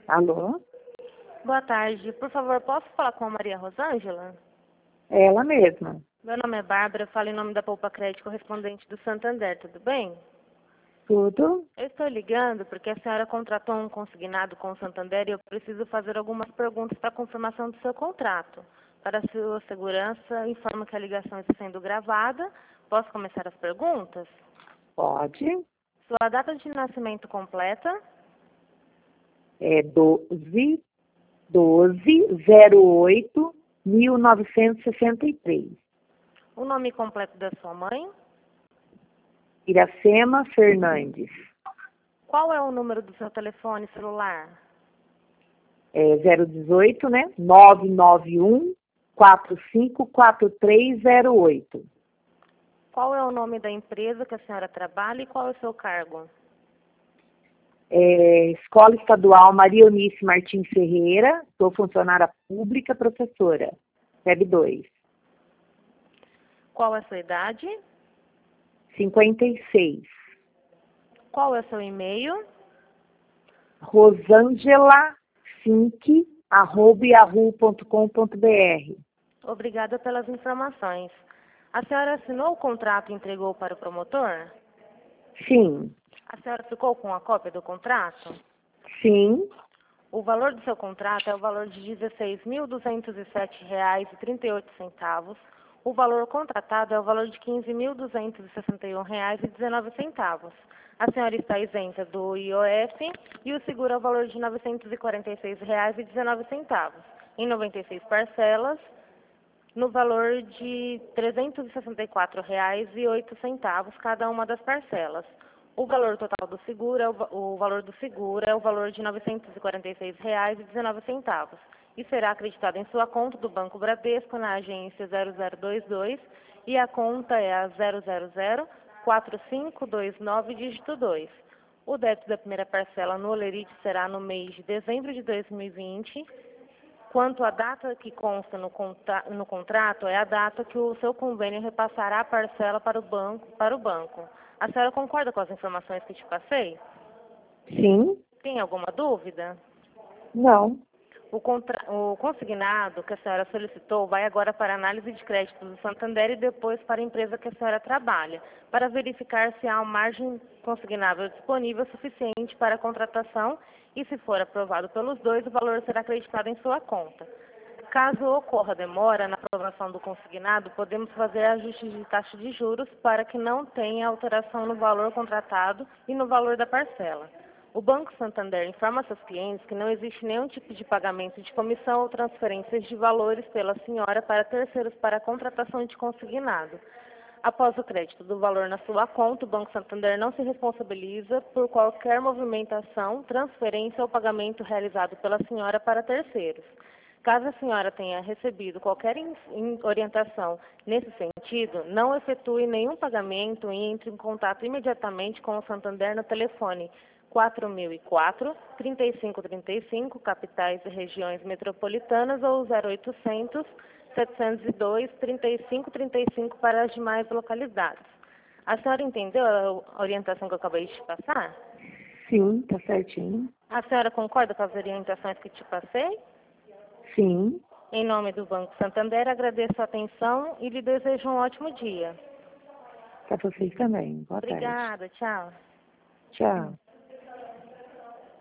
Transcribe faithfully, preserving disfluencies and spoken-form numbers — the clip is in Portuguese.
Alô? Boa tarde. Por favor, posso falar com a Maria Rosângela? É ela mesma. Meu nome é Bárbara, eu falo em nome da Poupa Crédito correspondente do Santander, tudo bem? Tudo? Eu estou ligando porque a senhora contratou um consignado com o Santander e eu preciso fazer algumas perguntas para confirmação do seu contrato. Para a sua segurança, informo que a ligação está sendo gravada. Posso começar as perguntas? Pode. Sua data de nascimento completa? É doze, doze, zero oito, mil novecentos e sessenta e três. O nome completo da sua mãe? Iracema Fernandes. Qual é o número do seu telefone celular? É zero dezoito, né? nove nove um, quatro cinco quatro três zero oito. Qual é o nome da empresa que a senhora trabalha e qual é o seu cargo? É, Escola Estadual Maria Eunice Martins Ferreira, sou funcionária pública, professora. S E B dois. Qual é a sua idade? cinquenta e seis. Qual é o seu e-mail? Rosângela Fink, arroba yahoo ponto com ponto br. Obrigada pelas informações. A senhora assinou o contrato e entregou para o promotor? Sim, A senhora ficou com a cópia do contrato? sim, O valor do seu contrato é o valor de dezesseis mil duzentos e sete reais e trinta e oito centavos. O valor contratado é o valor de quinze mil duzentos e sessenta e um reais e dezenove centavos. A senhora está isenta do I O F e o seguro é o valor de novecentos e quarenta e seis reais e dezenove centavos, em noventa e seis parcelas, no valor de trezentos e sessenta e quatro reais e oito centavos cada uma das parcelas. O valor total do seguro é o, va- o valor do seguro é o valor de novecentos e quarenta e seis reais e dezenove centavos e será acreditado em sua conta do Banco Bradesco na agência zero zero dois dois e a conta é a zero zero zero quatro cinco dois nove dígito dois. O débito da primeira parcela no Olerite será no mês de dezembro de dois mil e vinte. Quanto à data que consta no, conta- no contrato, é a data que o seu convênio repassará a parcela para o banco. Para o banco. A senhora concorda com as informações que te passei? sim, Tem alguma dúvida? não. O, contra- o consignado que a senhora solicitou vai agora para a análise de crédito do Santander e depois para a empresa que a senhora trabalha, para verificar se há uma margem consignável disponível suficiente para a contratação e, se for aprovado pelos dois, o valor será acreditado em sua conta. Caso ocorra demora na aprovação do consignado, podemos fazer ajustes de taxa de juros para que não tenha alteração no valor contratado e no valor da parcela. O Banco Santander informa seus clientes que não existe nenhum tipo de pagamento de comissão ou transferências de valores pela senhora para terceiros para a contratação de consignado. Após o crédito do valor na sua conta, o Banco Santander não se responsabiliza por qualquer movimentação, transferência ou pagamento realizado pela senhora para terceiros. Caso a senhora tenha recebido qualquer in- in- orientação nesse sentido, não efetue nenhum pagamento e entre em contato imediatamente com o Santander no telefone quatro mil e quatro, trinta e cinco trinta e cinco, capitais e regiões metropolitanas, ou zero oitocentos, setecentos e dois, trinta e cinco trinta e cinco para as demais localidades. A senhora entendeu a orientação que eu acabei de te passar? Sim, tá certinho. A senhora concorda com as orientações que te passei? Sim, Em nome do Banco Santander, agradeço a atenção e lhe desejo um ótimo dia. para vocês também. Boa tarde. Obrigada, tchau. Tchau.